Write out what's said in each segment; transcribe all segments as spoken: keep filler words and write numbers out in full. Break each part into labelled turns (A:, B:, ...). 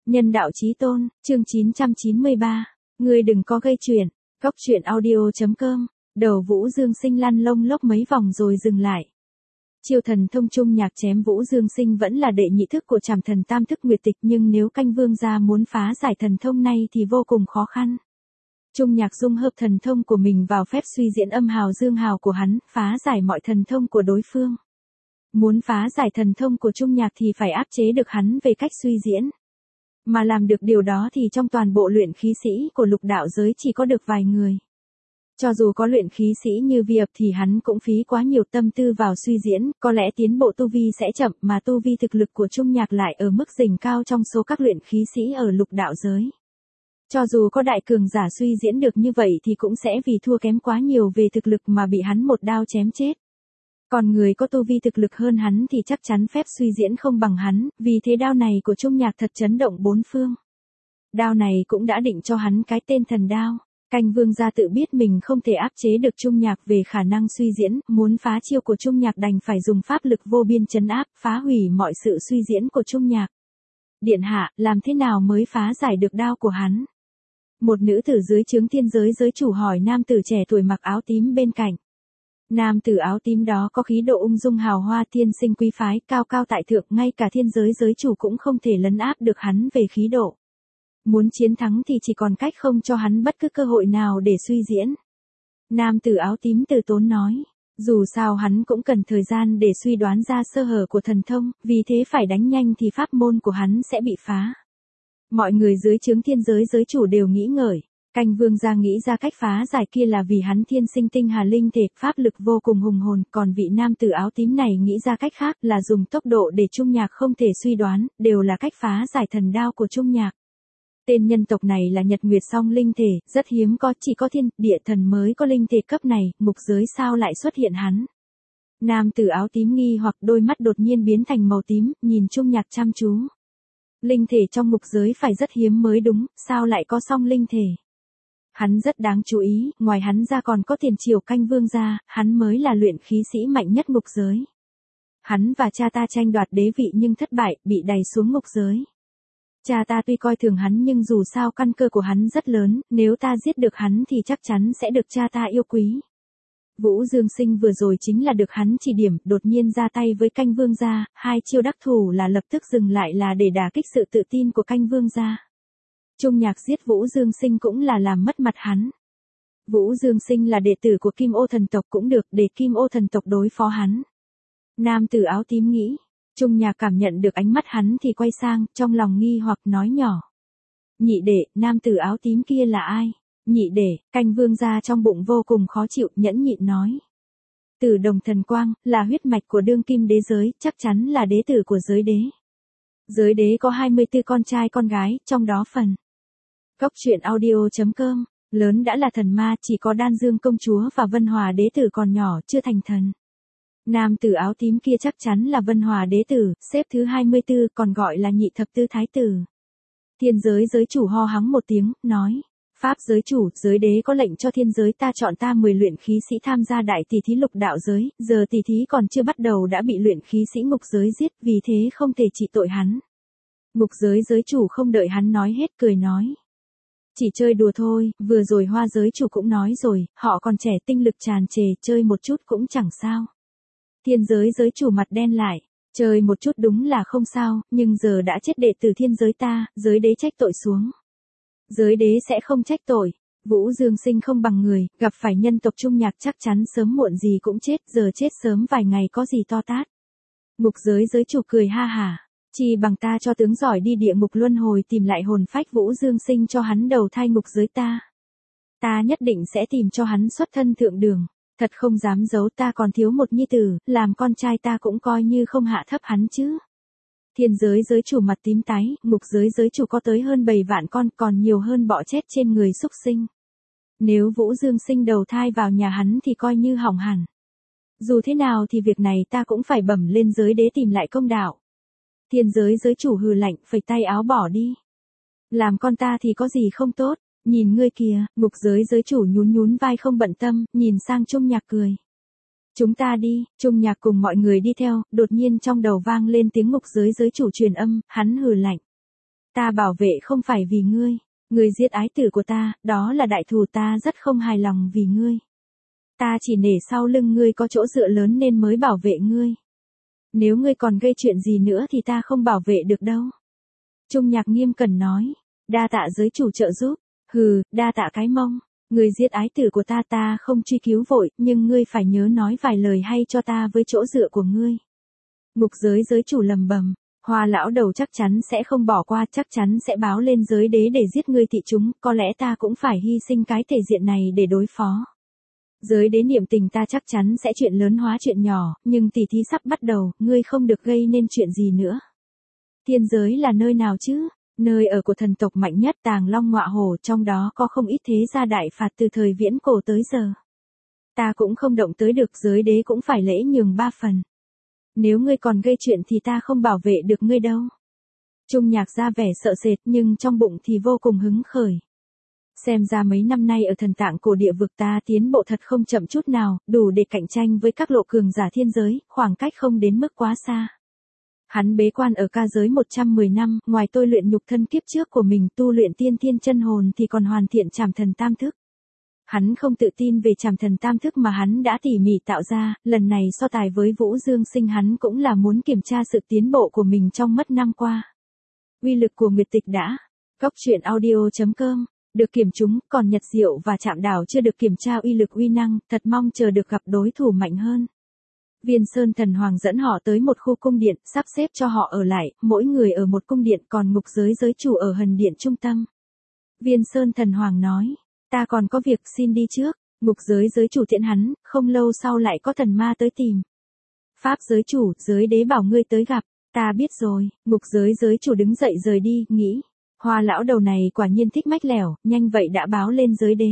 A: Nhân đạo chí tôn, chương chín trăm chín mươi ba. Ngươi đừng có gây chuyện. Cốc truyện audio chấm com. Đầu Vũ Dương Sinh lăn lông lốc mấy vòng rồi dừng lại. Chiêu thần thông trung nhạc chém Vũ Dương Sinh vẫn là đệ nhị thức của trảm thần tam thức nguyệt tịch, nhưng nếu canh vương gia muốn phá giải thần thông này thì vô cùng khó khăn. Trung nhạc dung hợp thần thông của mình vào phép suy diễn âm hào dương hào của hắn, phá giải mọi thần thông của đối phương. Muốn phá giải thần thông của Trung nhạc thì phải áp chế được hắn về cách suy diễn. Mà làm được điều đó thì trong toàn bộ luyện khí sĩ của lục đạo giới chỉ có được vài người. Cho dù có luyện khí sĩ như Vi Ập thì hắn cũng phí quá nhiều tâm tư vào suy diễn, có lẽ tiến bộ tu vi sẽ chậm, mà tu vi thực lực của Trung nhạc lại ở mức đỉnh cao trong số các luyện khí sĩ ở lục đạo giới. Cho dù có đại cường giả suy diễn được như vậy thì cũng sẽ vì thua kém quá nhiều về thực lực mà bị hắn một đao chém chết. Còn người có tu vi thực lực hơn hắn thì chắc chắn phép suy diễn không bằng hắn, vì thế đao này của Trung nhạc thật chấn động bốn phương. Đao này cũng đã định cho hắn cái tên thần đao. Canh vương gia tự biết mình không thể áp chế được Trung nhạc về khả năng suy diễn, muốn phá chiêu của Trung nhạc đành phải dùng pháp lực vô biên trấn áp, phá hủy mọi sự suy diễn của Trung nhạc. Điện hạ, làm thế nào mới phá giải được đao của hắn? Một nữ tử dưới trướng thiên giới giới chủ hỏi nam tử trẻ tuổi mặc áo tím bên cạnh. Nam tử áo tím đó có khí độ ung dung hào hoa, thiên sinh quý phái, cao cao tại thượng, ngay cả thiên giới giới chủ cũng không thể lấn áp được hắn về khí độ. Muốn chiến thắng thì chỉ còn cách không cho hắn bất cứ cơ hội nào để suy diễn. Nam tử áo tím từ tốn nói, dù sao hắn cũng cần thời gian để suy đoán ra sơ hở của thần thông, vì thế phải đánh nhanh thì pháp môn của hắn sẽ bị phá. Mọi người dưới trướng thiên giới giới chủ đều nghĩ ngợi. Canh vương gia nghĩ ra cách phá giải kia là vì hắn thiên sinh tinh hà linh thể, pháp lực vô cùng hùng hồn, còn vị nam tử áo tím này nghĩ ra cách khác là dùng tốc độ để Trung nhạc không thể suy đoán, đều là cách phá giải thần đao của Trung nhạc. Tên nhân tộc này là Nhật Nguyệt song linh thể, rất hiếm có, chỉ có thiên, địa thần mới có linh thể cấp này, ngục giới sao lại xuất hiện hắn. Nam tử áo tím nghi hoặc đôi mắt đột nhiên biến thành màu tím, nhìn Trung nhạc chăm chú. Linh thể trong ngục giới phải rất hiếm mới đúng, sao lại có song linh thể. Hắn rất đáng chú ý, ngoài hắn ra còn có tiền triều canh vương gia, hắn mới là luyện khí sĩ mạnh nhất ngục giới. Hắn và cha ta tranh đoạt đế vị nhưng thất bại, bị đày xuống ngục giới. Cha ta tuy coi thường hắn nhưng dù sao căn cơ của hắn rất lớn, nếu ta giết được hắn thì chắc chắn sẽ được cha ta yêu quý. Vũ Dương Sinh vừa rồi chính là được hắn chỉ điểm, đột nhiên ra tay với canh vương gia, hai chiêu đắc thủ là lập tức dừng lại là để đả kích sự tự tin của canh vương gia. Trung nhạc giết Vũ Dương Sinh cũng là làm mất mặt hắn. Vũ Dương Sinh là đệ tử của Kim Ô thần tộc cũng được, để Kim Ô thần tộc đối phó hắn. Nam tử áo tím nghĩ. Trung nhạc cảm nhận được ánh mắt hắn thì quay sang, trong lòng nghi hoặc nói nhỏ. Nhị đệ, nam tử áo tím kia là ai? Nhị đệ, canh vương gia trong bụng vô cùng khó chịu, nhẫn nhịn nói. Tử đồng thần quang, là huyết mạch của đương kim đế giới, chắc chắn là đế tử của giới đế. Giới đế có hai mươi tư con trai con gái, trong đó phần. Cốc truyện audio chấm com, lớn đã là thần ma, chỉ có Đan Dương công chúa và Vân Hòa đế tử còn nhỏ, chưa thành thần. Nam tử áo tím kia chắc chắn là Vân Hòa đế tử, xếp thứ hai mươi tư, còn gọi là nhị thập tư thái tử. Thiên giới giới chủ ho hắng một tiếng, nói. Pháp giới chủ, giới đế có lệnh cho thiên giới ta chọn ta mười luyện khí sĩ tham gia đại tỷ thí lục đạo giới, giờ tỷ thí còn chưa bắt đầu đã bị luyện khí sĩ ngục giới giết, vì thế không thể trị tội hắn. Ngục giới giới chủ không đợi hắn nói hết cười nói. Chỉ chơi đùa thôi, vừa rồi Hoa giới chủ cũng nói rồi, họ còn trẻ tinh lực tràn trề, chơi một chút cũng chẳng sao. Thiên giới giới chủ mặt đen lại, chơi một chút đúng là không sao, nhưng giờ đã chết đệ tử thiên giới ta, giới đế trách tội xuống. Giới đế sẽ không trách tội. Vũ Dương Sinh không bằng người, gặp phải nhân tộc Trung nhạc chắc chắn sớm muộn gì cũng chết, giờ chết sớm vài ngày có gì to tát. Ngục giới giới chủ cười ha hả, chi bằng ta cho tướng giỏi đi địa ngục luân hồi tìm lại hồn phách Vũ Dương Sinh cho hắn đầu thai ngục giới ta. Ta nhất định sẽ tìm cho hắn xuất thân thượng đường, thật không dám giấu, ta còn thiếu một nhi tử, làm con trai ta cũng coi như không hạ thấp hắn chứ. Thiên giới giới chủ mặt tím tái, ngục giới giới chủ có tới hơn bảy vạn con, còn nhiều hơn bọ chết trên người súc sinh. Nếu Vũ Dương Sinh đầu thai vào nhà hắn thì coi như hỏng hẳn. Dù thế nào thì việc này ta cũng phải bẩm lên giới đế tìm lại công đạo. Thiên giới giới chủ hừ lạnh, phẩy tay áo bỏ đi. Làm con ta thì có gì không tốt, nhìn ngươi kìa, ngục giới giới chủ nhún nhún vai không bận tâm, nhìn sang Trung nhạc cười. Chúng ta đi, Trung nhạc cùng mọi người đi theo, đột nhiên trong đầu vang lên tiếng ngục giới giới chủ truyền âm, hắn hừ lạnh. Ta bảo vệ không phải vì ngươi. Ngươi giết ái tử của ta, đó là đại thù, ta rất không hài lòng vì ngươi. Ta chỉ nể sau lưng ngươi có chỗ dựa lớn nên mới bảo vệ ngươi. Nếu ngươi còn gây chuyện gì nữa thì ta không bảo vệ được đâu. Trung Nhạc nghiêm cẩn nói. Đa tạ giới chủ trợ giúp. Hừ, đa tạ cái mông. Ngươi giết ái tử của ta, ta không truy cứu vội, nhưng ngươi phải nhớ nói vài lời hay cho ta với chỗ dựa của ngươi. Ngục giới giới chủ lầm bầm. Hoa lão đầu chắc chắn sẽ không bỏ qua, chắc chắn sẽ báo lên giới đế để giết ngươi thị chúng, có lẽ ta cũng phải hy sinh cái thể diện này để đối phó. Giới đế niệm tình ta chắc chắn sẽ chuyện lớn hóa chuyện nhỏ, nhưng tỷ thí sắp bắt đầu, ngươi không được gây nên chuyện gì nữa. Thiên giới là nơi nào chứ? Nơi ở của thần tộc mạnh nhất Tàng Long Ngọa Hổ, trong đó có không ít thế gia đại phạt từ thời viễn cổ tới giờ. Ta cũng không động tới được, giới đế cũng phải lễ nhường ba phần. Nếu ngươi còn gây chuyện thì ta không bảo vệ được ngươi đâu. Trung Nhạc ra vẻ sợ sệt nhưng trong bụng thì vô cùng hứng khởi. Xem ra mấy năm nay ở thần tạng cổ địa vực ta tiến bộ thật không chậm chút nào, đủ để cạnh tranh với các lộ cường giả thiên giới, khoảng cách không đến mức quá xa. Hắn bế quan ở ca giới một trăm mười năm, ngoài tôi luyện nhục thân kiếp trước của mình tu luyện tiên thiên chân hồn thì còn hoàn thiện trảm thần tam thức. Hắn không tự tin về trảm thần tam thức mà hắn đã tỉ mỉ tạo ra, lần này so tài với Vũ Dương Sinh hắn cũng là muốn kiểm tra sự tiến bộ của mình trong mất năm qua. Uy lực của Nguyệt Tịch đã. Góc truyện audio chấm com được kiểm chúng, còn Nhật Diệu và Trạm Đảo chưa được kiểm tra uy lực uy năng, thật mong chờ được gặp đối thủ mạnh hơn. Viên Sơn Thần Hoàng dẫn họ tới một khu cung điện, sắp xếp cho họ ở lại, mỗi người ở một cung điện, còn ngục giới giới chủ ở hần điện trung tâm. Viên Sơn Thần Hoàng nói, ta còn có việc xin đi trước. Ngục giới giới chủ tiễn hắn, không lâu sau lại có thần ma tới tìm. Pháp giới chủ, giới đế bảo ngươi tới gặp, ta biết rồi. Ngục giới giới chủ đứng dậy rời đi, nghĩ. Hoa lão đầu này quả nhiên thích mách lẻo, nhanh vậy đã báo lên giới đế.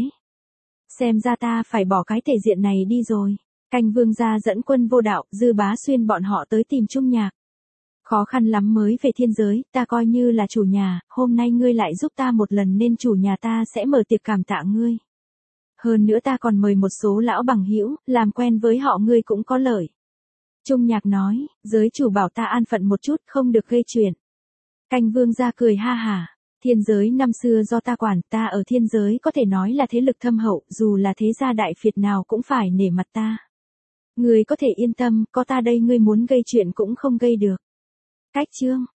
A: Xem ra ta phải bỏ cái thể diện này đi rồi. Canh vương gia dẫn quân vô đạo, Dư Bá Xuyên bọn họ tới tìm Trung Nhạc. Khó khăn lắm mới về thiên giới, ta coi như là chủ nhà, hôm nay ngươi lại giúp ta một lần nên chủ nhà ta sẽ mở tiệc cảm tạ ngươi. Hơn nữa ta còn mời một số lão bằng hữu, làm quen với họ ngươi cũng có lợi. Trung Nhạc nói, giới chủ bảo ta an phận một chút, không được gây chuyện. Canh vương gia cười ha hả. Thiên giới năm xưa do ta quản, ta ở thiên giới có thể nói là thế lực thâm hậu, dù là thế gia đại phiệt nào cũng phải nể mặt ta. Ngươi có thể yên tâm, có ta đây ngươi muốn gây chuyện cũng không gây được. Cách chương